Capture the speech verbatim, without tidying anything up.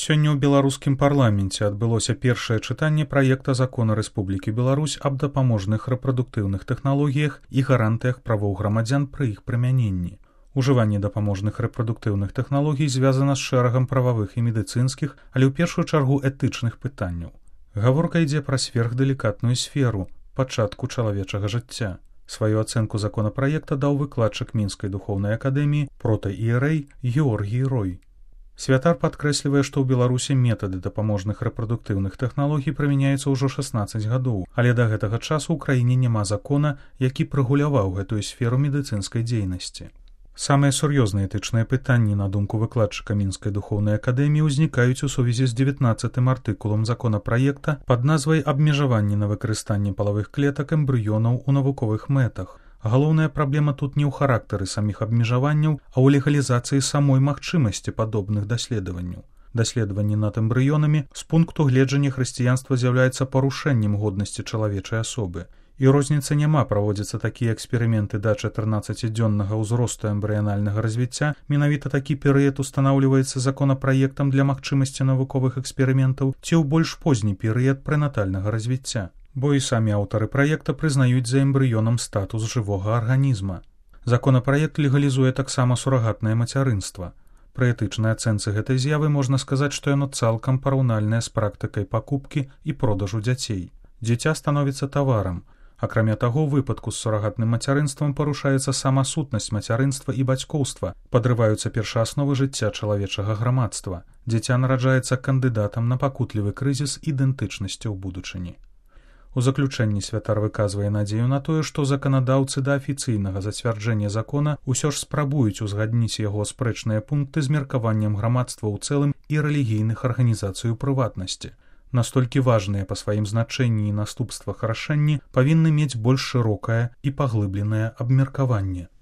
Сёння ў беларускім парламенце адбылося першае чытанне праекта закона Рэспублікі Беларусь аб дапаможных рэпрадуктыўных тэхналогіях і гарантыях правоў грамадзян пры іх прымяненні. Ужыванне дапаможных рэпрадуктыўных тэхналогій звязана з шэрагам прававых і медыцынскіх, але ў першую чаргу этычных пытанняў. Гаворка ідзе пра сверхдэлікатную сферу, пачатку чалавечага жыцця. Сваю ацэнку законапраекта даў выкладчык Мінскай духоўнай акадэміі протаіерэй Георгій Рой. Святар падкрэслівае, што ў Беларусі метады дапаможных рэпрадуктыўных тэхналогій прымяняюцца ўжо шаснаццаць гадоў, але да гэтага часу ў краіне няма закона, які прэгуляваў гэтую сферу медыцынскай дзейнасці. Самыя сур'ёзныя этычныя пытанні, на думку выкладчыка Мінскай духоўнай акадэміі, узнікаюць у сувязі з дзевятнаццатым артыкулам законапраекта пад назвай «Абмежаванне на выкарыстанне палавых клетак эмбрыёнаў у навуковых мэтах». Галоўная праблема тут не ў характары саміх абмежаванняў, а ў легалізацыі самой магчымасці падобных даследаванняў. Даследаванні над эмбрыёнамі з пункту гледжання хрысціянства з'яўляецца парушэннем годнасці чалавечай асобы. І розніцы няма, праводзяцца такія эксперыменты да чатырнаццацідзённага ўзросту эмбрыянальнага развіцця. Менавіта такі перыяд устанаўліваецца законапраектам для магчымасці навуковых эксперыментаў ці ў больш позні перыяд прэнатальнага развіцця. Бо і самі аўтары праекта прызнаюць за эмбрыёнам статус жывога арганізма. Законапраект легалізуе таксама сурагатнае мацярынства. Пры этычнай ацэнцы гэтай з'явы можна сказаць, што яно цалкам параўнальнае з практыкай пакупкі і продажу дзяцей. Дзіця становіцца таварам. Акрамя таго, у выпадку з сурагатным мацярынствам парушаецца сама сутнасць мацярынства і бацькоўства, падрываюцца першаасновы жыцця чалавечага грамадства. Дзіця нараджаецца кандыдатам на пакутлівы крызіс ідэнтычнасці ў будучыні. У заключэнні святар выказвае надзею на тое, што заканадаўцы да афіцыйнага зацвярджэння закона ўсё ж спрабуюць узгадніць яго спрэчныя пункты з меркаваннем грамадства ў цэлым і рэлігійных арганізацый у прыватнасці. Настолькі важныя па сваім значэнні і наступствах рашэнні павінны мець больш шырокае і паглыбленае абмеркаванне.